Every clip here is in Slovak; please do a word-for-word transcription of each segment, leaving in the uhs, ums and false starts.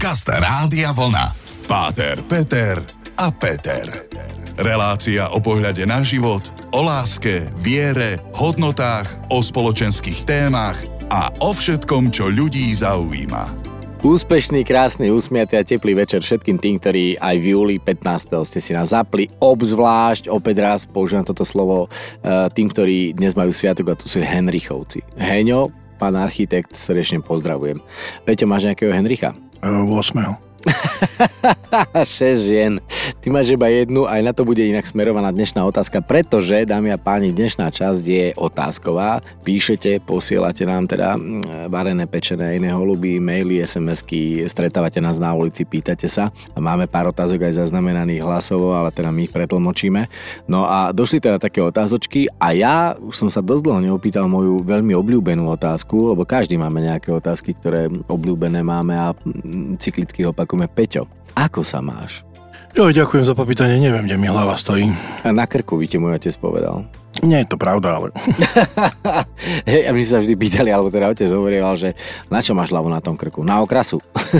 Podcast Rádia Vlna. Páter, Peter a Peter. Relácia o pohľade na život, o láske, viere, hodnotách, o spoločenských témach a o všetkom, čo ľudí zaujíma. Úspešný, krásny, usmiatý a teplý večer všetkým tým, ktorí aj v júli pätnásteho ste si nás zapli. Obzvlášť, opäť raz používam toto slovo, tým, ktorí dnes majú sviatok, a tu sú Henrichovci. Heňo, pán architekt, srdečne pozdravujem. Peťo, máš nejakého Henricha? ôsmeho šesť žien. Ty máš iba jednu, aj na to bude inak smerovaná dnešná otázka, pretože, dámy a páni, dnešná časť je otázková. Píšete, posielate nám teda varené, pečené, iné holuby, maily, es em esky, stretávate nás na ulici, pýtate sa. Máme pár otázok aj zaznamenaných hlasovo, ale teda my ich pretlmočíme. No a došli teda také otázočky a ja už som sa dosť dlho neopýtal moju veľmi obľúbenú otázku, lebo každý máme nejaké otázky, ktoré obľúbené máme a cyklicky opakujeme. Peťo, ako sa máš? Jo, ďakujem za popýtanie, neviem, kde mi hlava stojí. A na krku by ti môj otec povedal. Nie je to pravda, ale... Hej, a my sa vždy pýtali, alebo teda otec hovorieval, že na čo máš hlavu na tom krku? Na okrasu.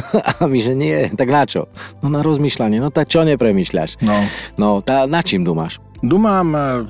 A my, že nie, tak na čo? No na rozmýšľanie, no tak čo nepremýšľaš? No. No, tá, na čím dumáš? Dumám,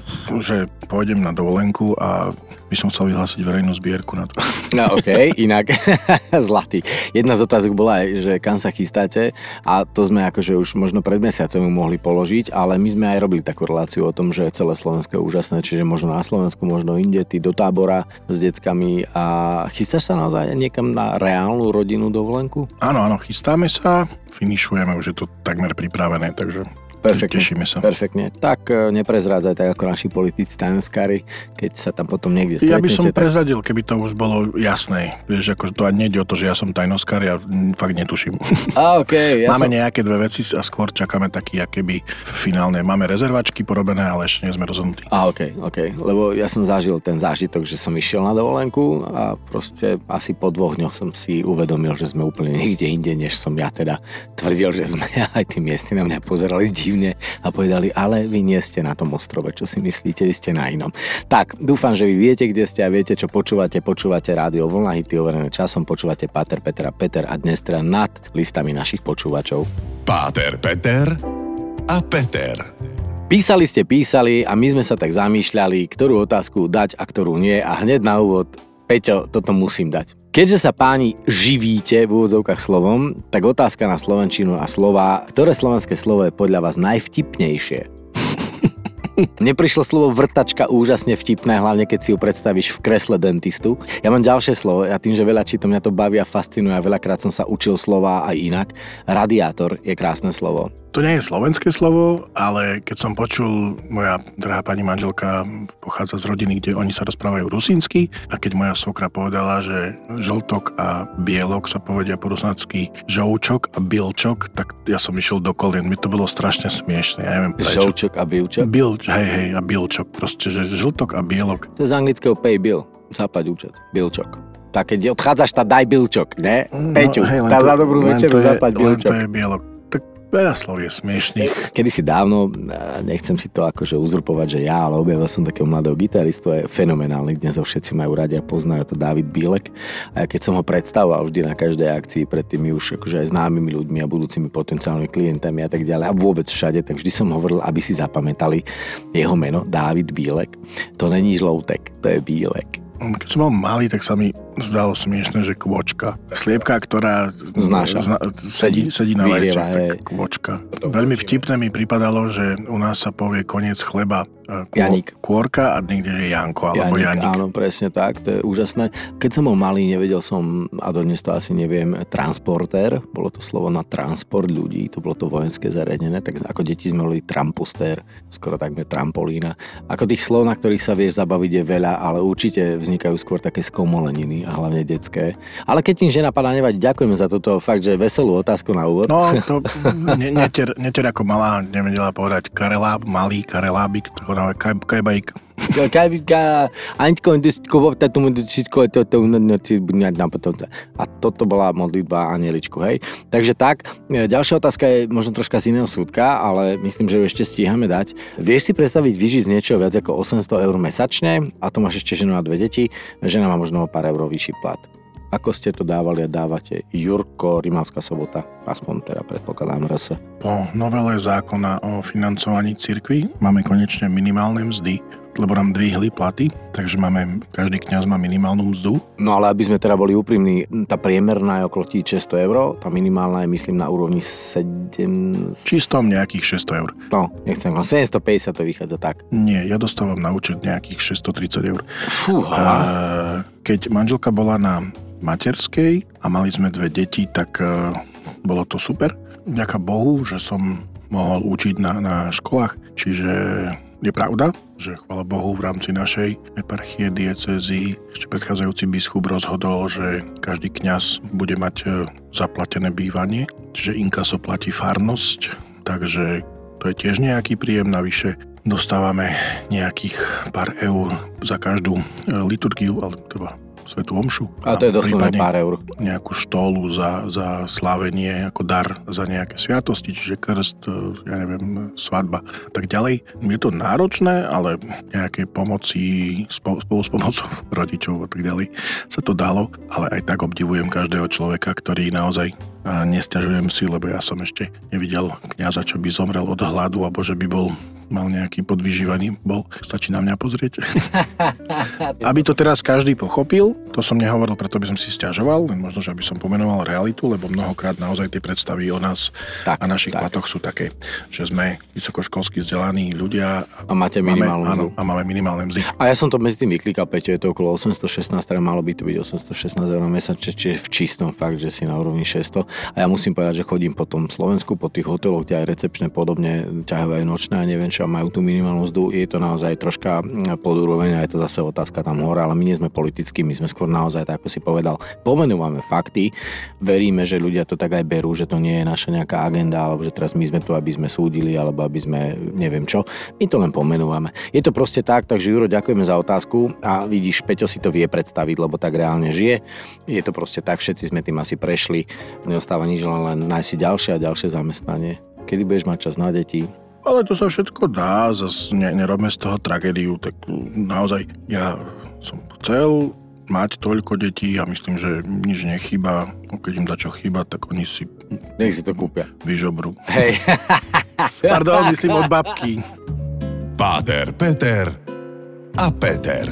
že pôjdem na dovolenku a by som chcel vyhlásiť verejnú zbierku na to. No okej, okay, inak zlatý. Jedna z otázok bola aj, že kam sa chystáte a to sme akože už možno pred mesiacom mohli položiť, ale my sme aj robili takú reláciu o tom, že celé Slovensko je úžasné, čiže možno na Slovensku, možno inde, ty do tábora s deckami a chystáš sa naozaj niekam na reálnu rodinnú dovolenku? Áno, áno, chystáme sa, finišujeme, už je to takmer pripravené, takže... Perfektne, tešíme sa. Perfektne. Tak neprezrádzaj tak ako naši politici tajnoskári, keď sa tam potom niekde stretnete. Ja by som tak... prezradil, keby to už bolo jasné. Vieš, ako to ani nejde o to, že ja som tajnoskár, ja fakt netuším. A, okay, ja máme som... nejaké dve veci a skôr čakáme taký, akéby finálne. Máme rezervačky porobené, ale ešte nie sme rozhodnutí. A okej, okay, okej. Okay. Lebo ja som zažil ten zážitok, že som išiel na dovolenku a proste asi po dvoch dňoch som si uvedomil, že sme úplne niekde inde, než som ja teda tvrdil, že sme. Aj tí miestni na mňa pozerali divne a povedali, ale vy nie ste na tom ostrove, čo si myslíte, vy ste na inom. Tak, dúfam, že vy viete, kde ste a viete, čo počúvate. Počúvate Rádio Vlna, hity overené časom, počúvate Páter, Peter a Peter a dnes teda nad listami našich počúvačov. Páter, Peter a Peter. Písali ste, písali a my sme sa tak zamýšľali, ktorú otázku dať a ktorú nie a hneď na úvod, Peťo, toto musím dať. Keďže sa páni živíte v úvodzovkách slovom, tak otázka na slovenčinu a slová. Ktoré slovenské slovo je podľa vás najvtipnejšie? Neprišlo slovo vrtačka úžasne vtipné, hlavne keď si ju predstavíš v kresle dentistu. Ja mám ďalšie slovo a tým, že veľa čítam, mňa to baví a fascinuje a veľakrát som sa učil slová aj inak. Radiátor je krásne slovo. To nie je slovenské slovo, ale keď som počul, moja drahá pani manželka pochádza z rodiny, kde oni sa rozprávajú rusínsky a keď moja svokra povedala, že žltok a bielok sa povedia po rusnácky žoučok a bilčok, tak ja som išiel do kolien. Mi to bolo strašne smiešne, ja neviem prečo. Žoučok a bilčok? Bilč, hej, hej, a bilčok, proste, že žltok a bielok. To je z anglického pay bill, zapať účet, bilčok. Tak keď odchádzaš, tá daj bilčok, ne? No, Peťu, hej, tá to, za dobrú večeru zapať bilčok. Len to je bielok. Veľa slov je smiešných. Kedysi dávno, nechcem si to akože uzurpovať, že ja, ale objavil som takého mladého gitaristu, je fenomenálny, dnes ho všetci majú radi a poznajú, to Dávid Bílek. A ja keď som ho predstavoval vždy na každej akcii pred tými už akože aj známymi ľuďmi a budúcimi potenciálnymi klientami a tak ďalej a vôbec všade, tak vždy som hovoril, aby si zapamätali jeho meno, Dávid Bílek. To není žloutek, to je Bílek. Keď som bol malý, tak sa mi zdalo smiešne, že kôčka. Sliepka, ktorá Znáša. Zna, sedí, sedí na vajciach, tak hej. kôčka. Veľmi vtipné mi pripadalo, že u nás sa povie koniec chleba kô, Janík. Kôrka a niekde je Janko alebo Janík. Janík. Áno, presne tak, to je úžasné. Keď som bol malý, nevedel som, a dodnes to asi neviem, transportér, bolo to slovo na transport ľudí, to bolo to vojenské zariadené, tak ako deti sme boli trampostér, skoro takmer trampolína. Ako tých slov, na ktorých sa vieš zabaviť je veľa, ale určite vznikajú skôr také skomoleniny a hlavne detské. Ale keď tým žena padá, nevadí, ďakujeme za toto fakt, že veselú otázku na úvod. No, to ne, neter, neter ako malá, nevedela povedať kareláb, malý karelábik, to povedala kaj, kajbajík. A toto bola modlitba anieličku, hej. Takže tak, ďalšia otázka je možno troška z iného súdka, ale myslím, že ju ešte stíhame dať. Vieš si predstaviť vyžiť z niečoho viac ako osemsto eur mesačne a to máš ešte ženu a dve deti, žena má možno o pár eur vyšší plat. ako ste to dávali a dávate. Jurko, Rimavská Sobota, aspoň teda predpokladám er es. Po novele zákona o financovaní cirkvi máme konečne minimálne mzdy, lebo nám dvihli platy, takže máme, každý kňaz má minimálnu mzdu. No ale aby sme teda boli úprimní, tá priemerná je okolo tisícsto eur, tá minimálna je myslím na úrovni sedem... Čistom nejakých šesťsto eur. No, nechcem, sedemstopäťdesiat to vychádza tak. Nie, ja dostávam na účet nejakých šesťstotridsať eur. Fúha. A keď manželka bola na materskej a mali sme dve deti, tak uh, bolo to super. Ďaká Bohu, že som mohol učiť na, na školách, čiže je pravda, že chvála Bohu v rámci našej eparchie, diecézy ešte predchádzajúci biskup rozhodol, že každý kňaz bude mať zaplatené bývanie, čiže inkaso platí farnosť, takže to je tiež nejaký príjem navyše. Dostávame nejakých pár eur za každú liturgiu, ale treba svätú omšu. A to je doslovne pár eur. Nejakú štólu za, za slávenie ako dar za nejaké sviatosti, čiže krst, ja neviem, svadba a tak ďalej. Je to náročné, ale nejaké pomoci, spolu s pomocou rodičov a tak ďalej sa to dalo, ale aj tak obdivujem každého človeka, ktorý naozaj, a nesťažujem si, lebo ja som ešte nevidel kňaza, čo by zomrel od hladu, alebo že by bol mal nejaký podvyžívaný bol. Stačí na mňa pozrieť. Aby to teraz každý pochopil, to som nehovoril, preto by som si sťažoval, len možno, že aby som pomenoval realitu, lebo mnohokrát naozaj tie predstavy o nás tak, a našich tak. platoch sú také, že sme vysokoškolsky vzdelaní ľudia a máte minimálnu máme, áno, a máme minimálne mzdy. A ja som to medzi tým vyklikal, Peťo, je to okolo osemstošestnásť, teda malo by to byť osemstošestnásť eur mesačne, čiže v čistom fakt, že si na úrovni šesťsto. A ja musím povedať, že chodím po tom Slovensku, po tých hoteloch, kde aj recepčné podobne ťahajú aj nočné a neviem čo, majú tú minimálnu mzdu. Je to naozaj troška pod úroveň a je to zase otázka tam hore, ale my nie sme politickí, my sme skôr naozaj, tak ako si povedal, pomenúvame fakty, veríme, že ľudia to tak aj berú, že to nie je naša nejaká agenda, alebo že teraz my sme tu, aby sme súdili, alebo aby sme neviem čo. My to len pomenúvame. Je to proste tak, takže Juro, ďakujeme za otázku a vidíš, Peťo si to vie predstaviť, lebo tak reálne žije. Je to proste tak, všetci sme tým asi prešli. Neostáva nič, len nájsť si ďalšie a ďalšie zamestnanie. Kedy budeš mať čas na deti? Ale to sa všetko dá, zase ne, nerobme z toho tragédiu, tak naozaj ja som chcel mať toľko detí a myslím, že nič nechýba, keď im dačo chýba, tak oni si... Nech si to kúpia. Vyžobrú. Hej. Pardon, myslím od babky. Páter, Peter a Peter.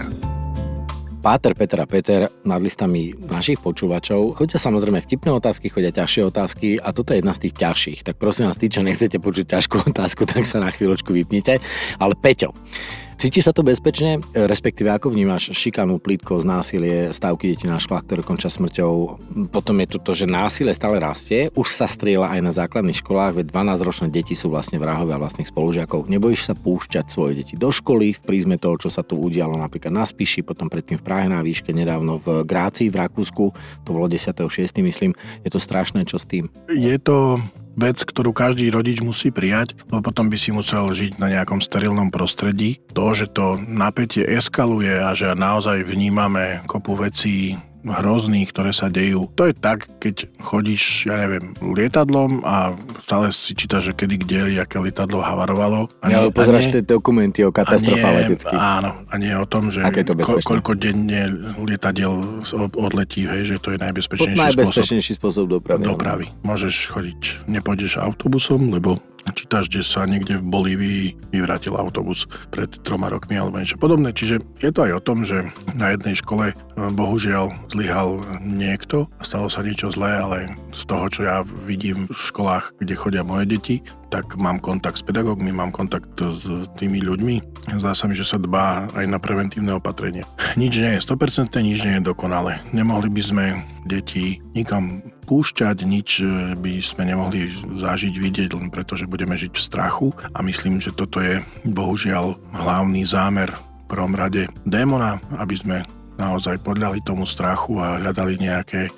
Páter, Peter a Peter nad listami našich počúvačov. Chodia samozrejme vtipné otázky, chodia ťažšie otázky a toto je jedna z tých ťažších. Tak prosím vás, tí, čo nechcete počuť ťažkú otázku, tak sa na chvíľočku vypnite. Ale Peťo, cíti sa to bezpečne? Respektíve, ako vnímaš šikanu, plýtkosť, násilie, stávky detí na školách, ktoré končia smrťou? Potom je tu to, že násilie stále rastie. Už sa strieľa aj na základných školách, veď dvanásťročné deti sú vlastne vrahovia vlastných spolužiakov. Nebojíš sa púšťať svoje deti do školy v prízme toho, čo sa tu udialo napríklad na Spiši, potom predtým v Prahe na výške, nedávno v Grácii v Rakúsku, to bolo desiateho šiesteho myslím. Je to strašné, čo s tým? Je to vec, ktorú každý rodič musí prijať, lebo potom by si musel žiť na nejakom sterilnom prostredí. To, že to napätie eskaluje a že naozaj vnímame kopu vecí hrozných, ktoré sa dejú. To je tak, keď chodíš, ja neviem, lietadlom a stále si čítaš, že kedy, kde, aké lietadlo havarovalo. A ja, ale pozráš tie dokumenty o katastrofách leteckých. Áno, a nie o tom, že ko, koľko denne lietadiel odletí, hej, že to je najbezpečnejší, najbezpečnejší spôsob, spôsob dopravy. dopravy. Môžeš chodiť, nepôjdeš autobusom, lebo čítaš, že sa niekde v Bolívii vyvrátil autobus pred troma rokmi alebo niečo podobné. Čiže je to aj o tom, že na jednej škole bohužiaľ zlyhal niekto a stalo sa niečo zlé, ale z toho, čo ja vidím v školách, kde chodia moje deti, tak mám kontakt s pedagógmi, mám kontakt s tými ľuďmi. Zdá sa mi, že sa dbá aj na preventívne opatrenie. Nič nie je sto percent, nič nie je dokonalé. Nemohli by sme deti nikam púšťať, nič by sme nemohli zažiť, vidieť, len preto, že budeme žiť v strachu. A myslím, že toto je bohužiaľ hlavný zámer v prvom rade démona, aby sme naozaj podľali tomu strachu a hľadali nejaké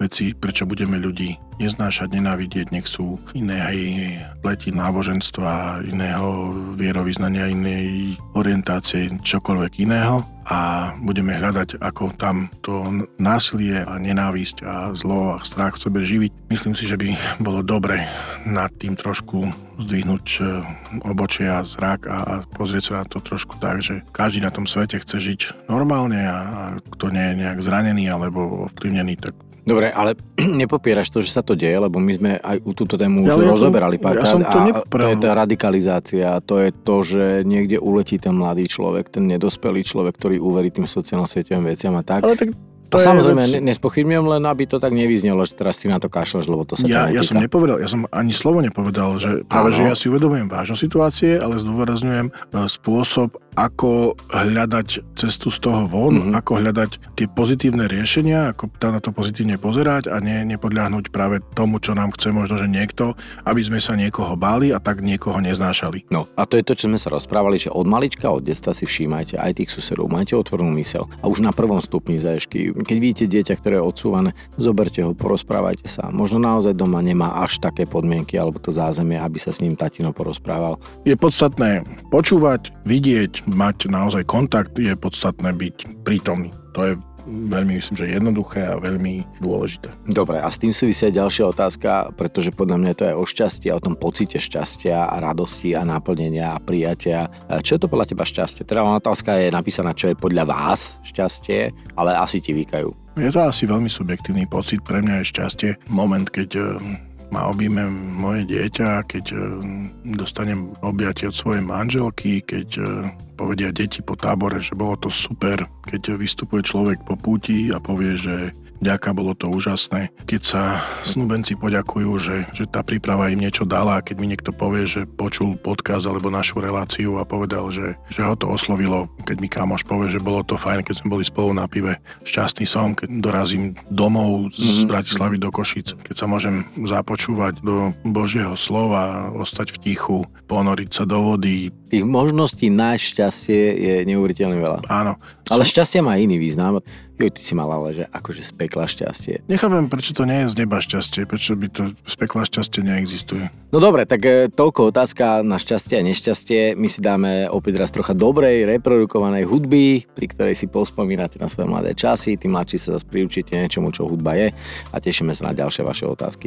veci, prečo budeme ľudí neznášať, nenávidieť, nech sú inej pleti náboženstva, iného vierovyznania, inej orientácie, čokoľvek iného a budeme hľadať, ako tam to násilie a nenávisť a zlo a strach v sebe živiť. Myslím si, že by bolo dobre nad tým trošku zdvihnúť obočie a zrak a, a pozrieť sa na to trošku tak, že každý na tom svete chce žiť normálne a, a kto nie je nejak zranený alebo ovplyvnený, tak dobre, ale nepopieraš to, že sa to deje, lebo my sme aj u túto tému už ja rozoberali párkrát ja a to je tá radikalizácia, to je to, že niekde uletí ten mladý človek, ten nedospelý človek, ktorý uverí tým sociálno-sieťovým veciam a tak. Ale tak a samozrejme, vec... nespochybňujem, len aby to tak nevyznelo, že teraz ty na to kašľaš, lebo to sa ja, ja som nepovedal, ja som ani slovo nepovedal, že práve, že ja si uvedomujem vážne situácie, ale zdôrazňujem spôsob, ako hľadať cestu z toho von, mm-hmm. ako hľadať tie pozitívne riešenia, ako na to pozitívne pozerať a ne, nepodľahnúť práve tomu, čo nám chce možno, že niekto, aby sme sa niekoho báli a tak niekoho neznášali. No a to je to, čo sme sa rozprávali, že od malička, od detstva si všímajte aj tých susedov, majte otvorenú myseľ a už na prvom stupni zážky, keď vidíte dieťa, ktoré je odsúvané, zoberte ho, porozprávajte sa. Možno naozaj doma nemá až také podmienky alebo to zázemie, aby sa s ním tatino porozprával. Je podstatné počúvať, vidieť, mať naozaj kontakt, je podstatné byť prítomný. To je veľmi, myslím, že jednoduché a veľmi dôležité. Dobre, a s tým súvisia ďalšia otázka, pretože podľa mňa to je o šťastí, o tom pocite šťastia a radosti a naplnenia a prijatia. Čo je to podľa teba šťastie? Teda otázka je napísaná, čo je podľa vás šťastie, ale asi ti vykajú. Je to asi veľmi subjektívny pocit. Pre mňa je šťastie moment, keď ma objíme moje dieťa, keď dostanem objatie od svojej manželky, keď povedia deti po tábore, že bolo to super, keď vystupuje človek po púti a povie, že ďaká, bolo to úžasné. Keď sa snúbenci poďakujú, že, že tá príprava im niečo dala a keď mi niekto povie, že počul podcast alebo našu reláciu a povedal, že, že ho to oslovilo, keď mi kamoš povie, že bolo to fajn, keď sme boli spolu na pive. Šťastný som, keď dorazím domov z Bratislavy do Košíc, keď sa môžem započúvať do Božieho slova, ostať v tichu, ponoriť sa do vody. Tých možností nájsť šťastie je neuveriteľne veľa. Áno. Ale šťastie má iný význam. Jo, ty si mal ale, že akože z pekla šťastie. Nechápem, prečo to nie je z neba šťastie, prečo by to z pekla šťastie neexistuje. No dobre, tak e, toľko otázka na šťastie a nešťastie. My si dáme opäť raz trocha dobrej, reprodukovanej hudby, pri ktorej si pospomínate na svoje mladé časy. Tí mladší sa zase priučíte niečomu, čo hudba je a tešíme sa na ďalšie vaše otázky.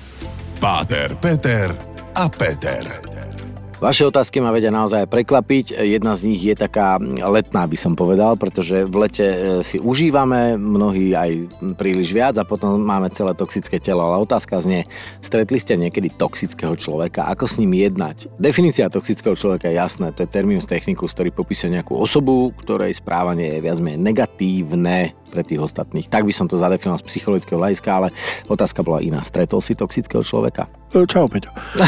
Páter, Peter a Peter. Vaše otázky ma vedia naozaj prekvapiť. Jedna z nich je taká letná, by som povedal, pretože v lete si užívame, mnohí aj príliš viac a potom máme celé toxické telo. Ale otázka znie, stretli ste niekedy toxického človeka? Ako s ním jednať? Definícia toxického človeka je jasná, to je terminus technicus, ktorý popisuje nejakú osobu, ktorej správanie je viac menej negatívne pre tých ostatných. Tak by som to zadefinoval z psychologického hľadiska, ale otázka bola iná. Stretol si toxického človeka? Čau, Peťo.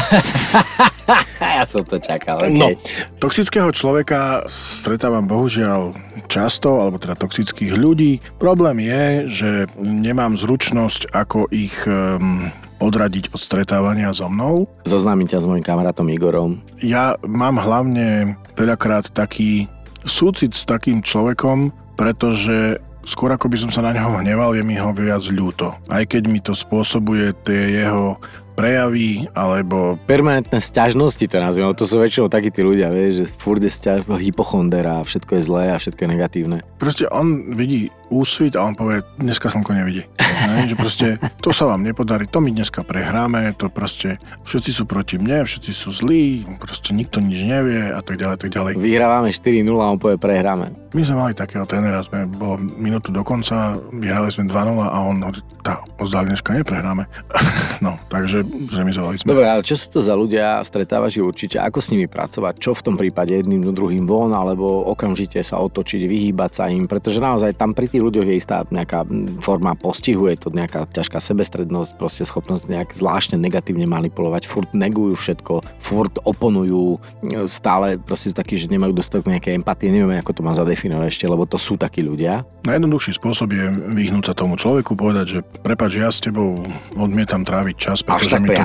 Ja som to čakal, okay. No, toxického človeka stretávam bohužiaľ často, alebo teda toxických ľudí. Problém je, že nemám zručnosť, ako ich um, odradiť od stretávania so mnou. Zoznámim ťa s mojím kamarátom Igorom. Ja mám hlavne veľakrát taký súcit s takým človekom, pretože skôr ako by som sa na neho hneval, je mi ho viac ľúto. Aj keď mi to spôsobuje tie jeho prejavy, alebo permanentné sťažnosti to nazviem, to sú väčšinou takí tí ľudia, vieš, že furt je sťaž, hypochonder a všetko je zlé a všetko je negatívne. Proste on vidí úsvit a on povie, dneska slnko nevidí. Ne? Že proste, to sa vám nepodarí, to my dneska prehráme, to proste, všetci sú proti mne, všetci sú zlí, proste nikto nič nevie a tak ďalej, tak ďalej. Vyhrávame štyri nula a on povie, prehráme. My sme mali takého trénera, sme bolo minútu do konca, vyhrali sme dva nula a on tá, ozdali dneska neprehráme. No, takže zremizovali sme. Dobre, ale čo sú to za ľudia, stretávaš ich určite, ako s nimi pracovať, čo v tom prípade jedným druhým von, alebo okamžite sa otočiť, vyhýbať sa im, pretože naozaj tam pri tých ľuďoch je istá nejaká forma postihu, je to nejaká ťažká sebestrednosť, proste schopnosť nejak zvláštne negatívne manipulovať, furt negujú všetko, furt oponujú, stále proste takí, že nemajú dostatok nejaké empatie, neviem, ako to má zadefinovať ešte, lebo to sú takí ľudia. Najjednoduchší spôsob je vyhnúť sa tomu človeku, povedať, že prepáč, ja s tebou odmietam tráviť čas, pretože mi to robí.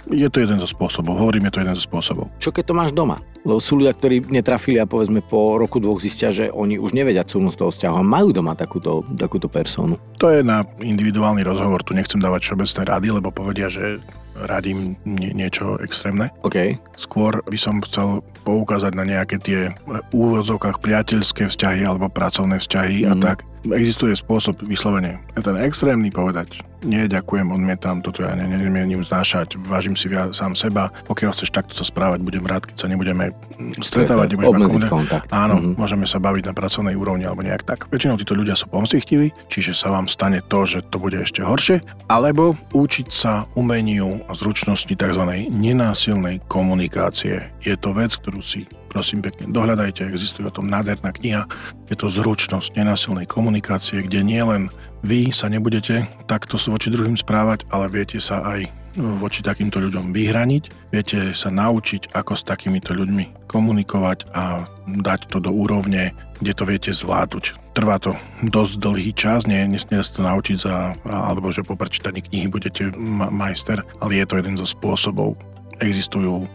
je to jeden zo spôsobov. Hovorím, je to jeden zo spôsobov. Čo keď to máš doma? Lebo sú ľudia, ktorí netrafili a povedzme po roku dvoch zistia, že oni už nevedia cúvnuť z toho vzťahu a majú doma takúto, takúto personu. To je na individuálny rozhovor. Tu nechcem dávať všeobecné rady, lebo povedia, že radím nie, niečo extrémne. OK. Skôr by som chcel poukázať na nejaké tie úvozovkách priateľské vzťahy alebo pracovné vzťahy mm. a tak. Existuje spôsob vyslovene. Je ten extrémny povedať, nie, ďakujem, odmietam, toto ja nemienim znášať, vážim si viac sám seba, pokiaľ chceš takto sa správať, budem rád, keď sa nebudeme stretávať, nebudeme komunikovať. Áno, mm-hmm. môžeme sa baviť na pracovnej úrovni alebo nejak tak. Väčšinou títo ľudia sú pomstichtiví, čiže sa vám stane to, že to bude ešte horšie, alebo učiť sa umeniu a zručnosti tzv. Nenásilnej komunikácie. Je to vec, ktorú si prosím pekne dohľadajte, existuje o tom nádherná kniha. Je to zručnosť nenásilnej komunikácie, kde nie len vy sa nebudete takto voči druhým správať, ale viete sa aj voči takýmto ľuďom vyhraniť. Viete sa naučiť, ako s takýmito ľuďmi komunikovať a dať to do úrovne, kde to viete zvládnuť. Trvá to dosť dlhý čas, nie, nesmiete sa to naučiť za, alebo že po prečítaní knihy budete ma- majster, ale je to jeden zo spôsobov. Existujú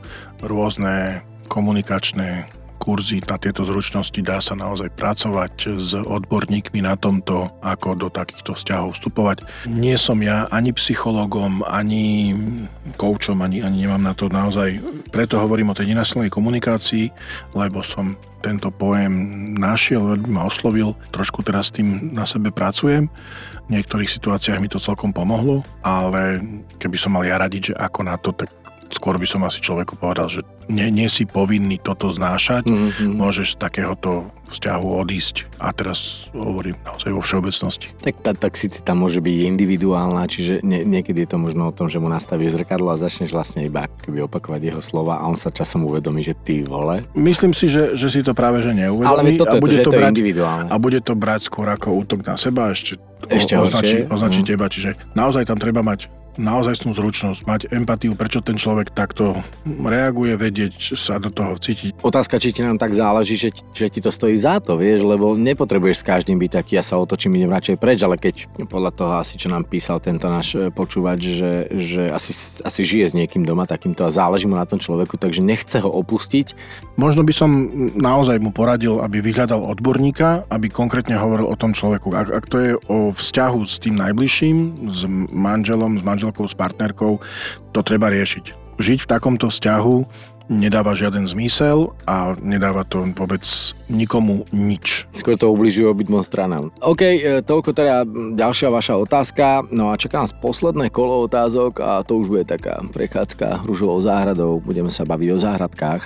rôzne komunikačné kurzy na tieto zručnosti, dá sa naozaj pracovať s odborníkmi na tomto, ako do takýchto vzťahov vstupovať. Nie som ja ani psychologom, ani koučom, ani, ani nemám na to naozaj, preto hovorím o tej nenásilnej komunikácii, lebo som tento pojem našiel, veľmi ma oslovil, trošku teraz s tým na sebe pracujem. V niektorých situáciách mi to celkom pomohlo, ale keby som mal ja radiť, že ako na to, tak skôr by som asi človeku povedal, že nie, nie si povinný toto znášať, mm-hmm. môžeš z takéhoto vzťahu odísť. A teraz hovorím naozaj vo všeobecnosti. Tak tá toxicita môže byť individuálna, čiže nie, niekedy je to možno o tom, že mu nastavíš zrkadlo a začneš vlastne iba keby opakovať jeho slova a on sa časom uvedomí, že ty vole. Myslím si, že, že si to práve že neuvedomí. Ale toto, a bude to, to, to brať, individuálne. A bude to brať skôr ako útok na seba, ešte, ešte o, označí, horšie. označí mm. teba. Čiže naozaj tam treba mať naozajstnú zručnosť, mať empatiu, prečo ten človek takto reaguje, vedieť sa do toho cítiť. Otázka, či ti nám tak záleží, že, že ti to stojí za to, vieš, lebo nepotrebuješ s každým byť taký, ja sa otočím, idem radšej preč, ale keď podľa toho asi, čo nám písal tento náš počúvač, že, že asi, asi žije s niekým doma takýmto a záleží mu na tom človeku, takže nechce ho opustiť. Možno by som naozaj mu poradil, aby vyhľadal odborníka, aby konkrétne hovoril o tom človeku. Ak, ak to je o vzťahu s tým najbližším, s manželom, s manželkou, s partnerkou, to treba riešiť. Žiť v takomto vzťahu nedáva žiaden zmysel a nedáva to vôbec nikomu nič. Skôr to ubližuje obidvom stranám. OK, toľko teda ďalšia vaša otázka. No a čaká nás posledné kolo otázok a to už bude taká prechádzka ružovou záhradou. Budeme sa baviť o záhradkách.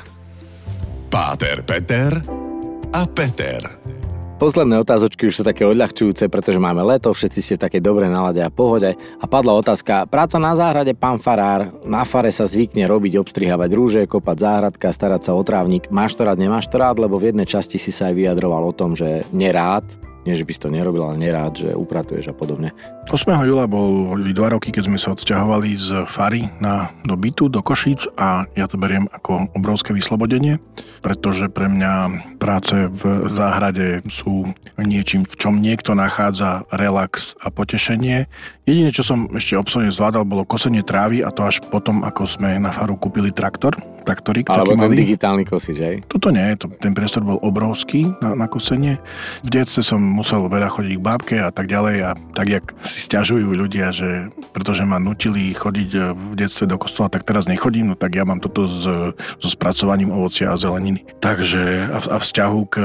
Páter Peter a Peter. Posledné otázočky už sú také odľahčujúce, pretože máme leto, všetci ste v takej dobrej nálade a pohode. A padla otázka, práca na záhrade, pán farár, na fare sa zvykne robiť, obstrihávať rúže, kopať záhradka, starať sa o trávnik. Máš to rád, nemáš to rád? Lebo v jednej časti si sa aj vyjadroval o tom, že nerád, nie že by si to nerobil, ale nerád, že upratuješ a podobne. ôsmeho júla bol dva roky, keď sme sa odsťahovali z fary na, do bytu, do Košíc a ja to beriem ako obrovské vyslobodenie, pretože pre mňa práce v záhrade sú niečím, v čom niekto nachádza relax a potešenie. Jediné, čo som ešte obsledne zvládal, bolo kosenie trávy a to až potom, ako sme na faru kúpili traktor. Traktorík, alebo ten malý. digitálny kosič, hej? Toto nie, to, ten priestor bol obrovský na, na kosenie. V detstve som musel veľa chodiť k bábke a tak ďalej a tak, jak si sťažujú ľudia, že pretože ma nutili chodiť v detstve do kostola, tak teraz nechodím, no tak ja mám toto s, so spracovaním ovocia a zeleniny. Takže a, a vzťahu k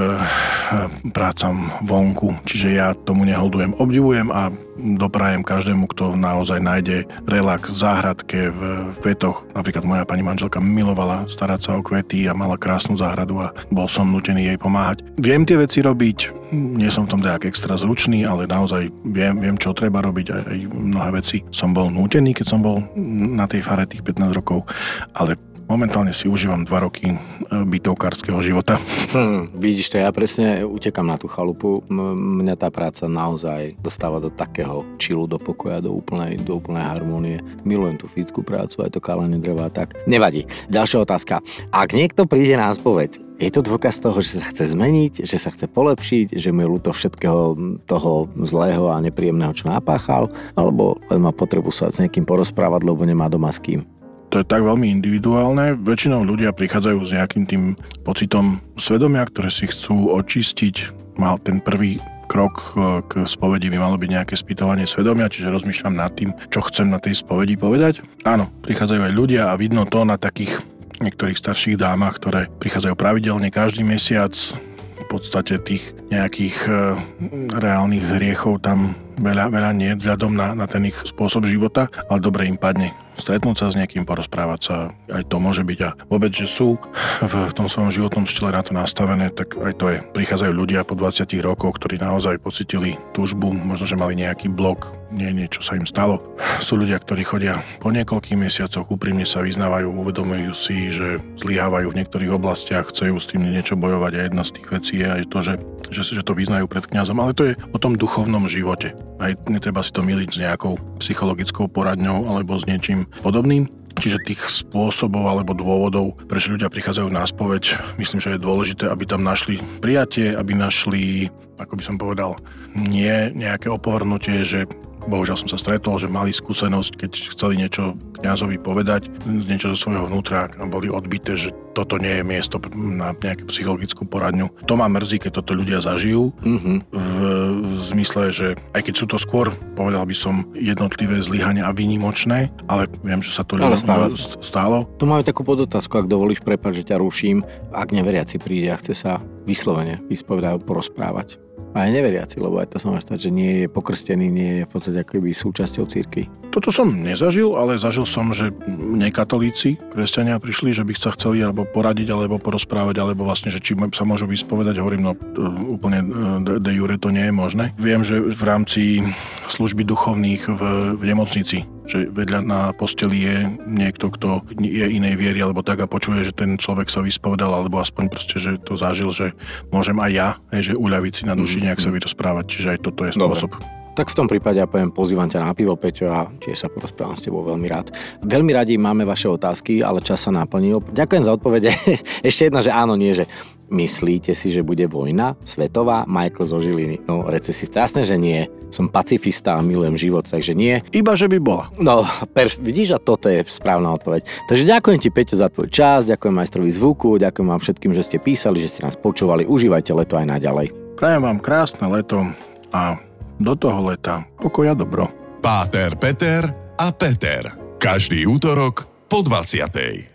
prácam vonku, čiže ja tomu neholdujem, obdivujem a doprajem každému, kto naozaj nájde relax v záhradke, v kvetoch. Napríklad moja pani manželka milovala starať sa o kvety a mala krásnu záhradu a bol som nutený jej pomáhať. Viem tie veci robiť, nie som v tom nejak extra zručný, ale naozaj viem, viem čo treba robiť aj, aj mnohé veci. Som bol nútený, keď som bol na tej fare tých pätnásť rokov, ale momentálne si užívam dva roky bytovkárskeho života. Hmm, vidíš to, ja presne utekam na tú chalupu. M- mňa tá práca naozaj dostáva do takého chillu, do pokoja, do úplnej, do úplnej harmónie. Milujem tú fyzickú prácu, aj to kálenie dreva, tak nevadí. Ďalšia otázka. Ak niekto príde na spoveď, je to dôkaz toho, že sa chce zmeniť, že sa chce polepšiť, že mu je ľúto všetkého toho zlého a nepríjemného, čo napáchal, alebo len má potrebu sa s niekým porozprávať, lebo nemá doma s kým? to je tak veľmi individuálne. Väčšinou ľudia prichádzajú s nejakým tým pocitom svedomia, ktoré si chcú očistiť. Mal ten prvý krok k spovedi by malo byť nejaké spýtovanie svedomia, čiže rozmýšľam nad tým, čo chcem na tej spovedi povedať. Áno, prichádzajú aj ľudia a vidno to na takých niektorých starších dámach, ktoré prichádzajú pravidelne každý mesiac. V podstate tých nejakých e, reálnych hriechov tam veľa, veľa nie, vzhľadom na, na ten ich spôsob života, ale dobre im padne stretnúť sa s niekým, porozprávať sa, aj to môže byť. A vôbec, že sú v, v tom svojom životnom štýle na to nastavené, tak aj to je. Prichádzajú ľudia po dvadsiatich rokoch, ktorí naozaj pocitili túžbu, možno, že mali nejaký blok, nie niečo sa im stalo. Sú ľudia, ktorí chodia po niekoľkých mesiacoch, úprimne sa vyznávajú, uvedomujú si, že zlyhávajú v niektorých oblastiach, chcú s tým niečo bojovať a jedna z tých vecí je aj to, že, že, že to vyznajú pred kňazom, ale to je o tom duchovnom živote. Aj netreba si to myliť s nejakou psychologickou poradňou alebo s niečím podobným. Čiže tých spôsobov alebo dôvodov, prečo ľudia prichádzajú na spoveď, myslím, že je dôležité, aby tam našli prijatie, aby našli, ako by som povedal, nie nejaké opovrhnutie, že bohužiaľ som sa stretol, že mali skúsenosť, keď chceli niečo kňazovi povedať, niečo zo svojho vnútra a boli odbité, že toto nie je miesto na nejakú psychologickú poradňu. To ma mrzí, keď toto ľudia zažijú mm-hmm. v, v zmysle, že aj keď sú to skôr, povedal by som, jednotlivé zlyhania a výnimočné, ale viem, že sa to ľudia stálo. Tu majú takú podotázku, ak dovolíš, prepáč, že ťa ruším. Ak neveriaci príde a chce sa vyslovene vyspovedať, porozprávať. Aj neveriaci, lebo aj to sa môže stať, že nie je pokrstený, nie je v podstate akoby súčasťou cirkvi. Toto som nezažil, ale zažil som, že nekatolíci, kresťania prišli, že by sa chceli alebo poradiť, alebo porozprávať, alebo vlastne, že či sa môžu vyspovedať. Hovorím, no úplne de jure to nie je možné. Viem, že v rámci služby duchovných v, v nemocnici, že vedľa na posteli je niekto, kto je inej viery, alebo tak a počuje, že ten človek sa vyspovedal, alebo aspoň proste, že to zažil, že môžem aj ja, hej, že uľaviť si na duši, nejak sa vyrozprávať, čiže aj toto je spôsob. Dobre. Tak v tom prípade ja poviem, pozývam ťa na pivo, Peťo, a tiež sa porozprávam s tebou veľmi rád. Veľmi radi máme vaše otázky, ale čas sa naplnil. Ďakujem za odpovede. Ešte jedna, že áno, nie, že myslíte si, že bude vojna svetová? Michael zo Žiliny. No, recesista, jasné, že nie. Som pacifista a milujem život, takže nie. Iba, že by bola. No, perf, vidíš, a toto je správna odpoveď. Takže ďakujem ti, Peťo, za tvoj čas, ďakujem majstrovi zvuku, ďakujem vám všetkým, že ste písali, že ste nás počúvali. Užívajte leto aj naďalej. Prajem vám krásne leto a do toho leta pokoja dobro. Páter Peter a Peter. Každý útorok po dvadsiatej.